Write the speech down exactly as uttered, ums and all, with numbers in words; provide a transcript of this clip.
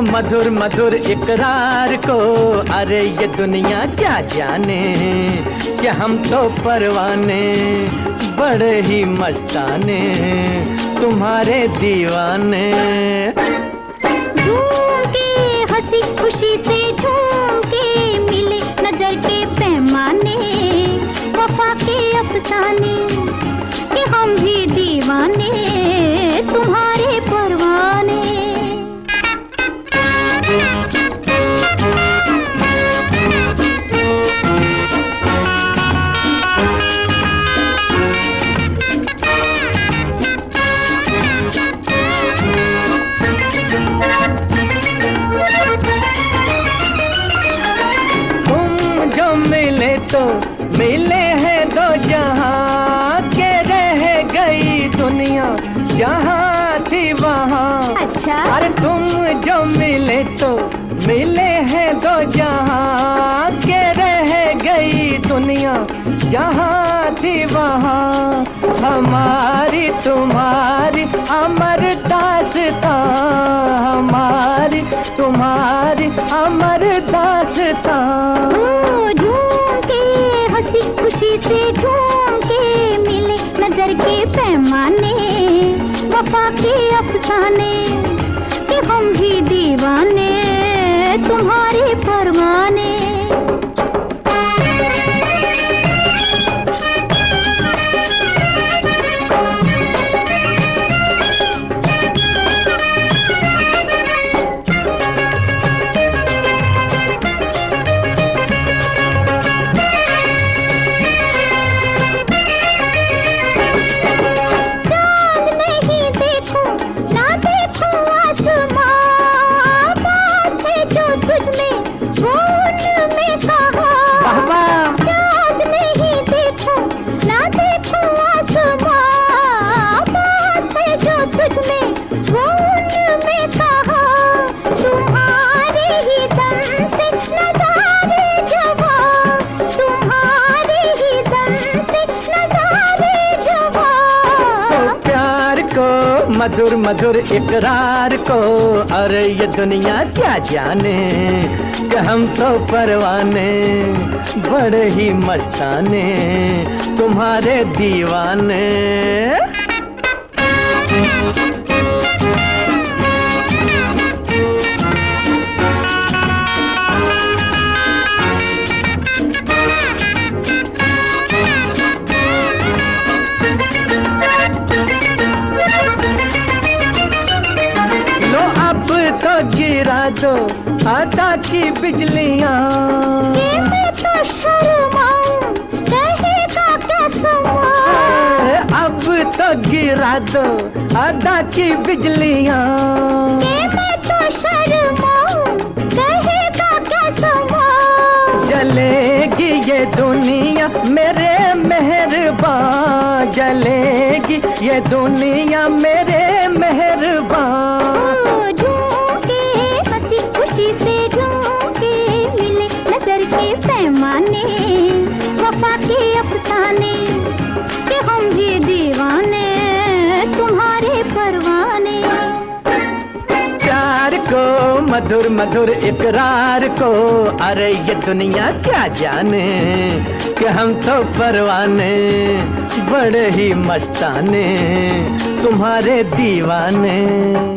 मधुर मधुर इकरार को, अरे ये दुनिया क्या जाने कि हम तो परवाने बड़े ही मस्ताने तुम्हारे दीवाने। झूम के हंसी खुशी से झूम के मिले नजर के पैमाने, वफा के अफसाने कि हम भी दीवाने तुम्हारे परवाने। मिले तो मिले हैं दो जहां के, रह गई दुनिया जहां थी वहां। अच्छा? अरे तुम जो मिले तो मिले हैं दो जहां के, रह गई दुनिया जहां थी वहां। हमारी तुम्हारी अमर दास्तां, हमारी तुम्हारी अमर दास्तां। खुशी से झूम के मिले नजर के पैमाने, वफा के अफसाने कि हम भी दीवाने तुम्हारे परवाने। मधुर मधुर इकरार को, अरे ये दुनिया क्या जाने कि हम तो परवाने बड़े ही मस्ताने तुम्हारे दीवाने। तो गिरा दो अदा की बिजलियां, मैं तो शर्माऊं कहेगा क्या सवाल। अब तो गिरा दो अदा की बिजलियां, मैं तो शर्माऊं कहेगा क्या सवाल। जलेगी ये दुनिया मेरे मेहरबान, जलेगी ये दुनिया मेरे मेहरबान। पैमाने वफा के अफसाने कि हम भी दीवाने तुम्हारे परवाने। प्यार को मधुर मधुर इकरार को, अरे ये दुनिया क्या जाने कि हम तो परवाने बड़े ही मस्ताने तुम्हारे दीवाने।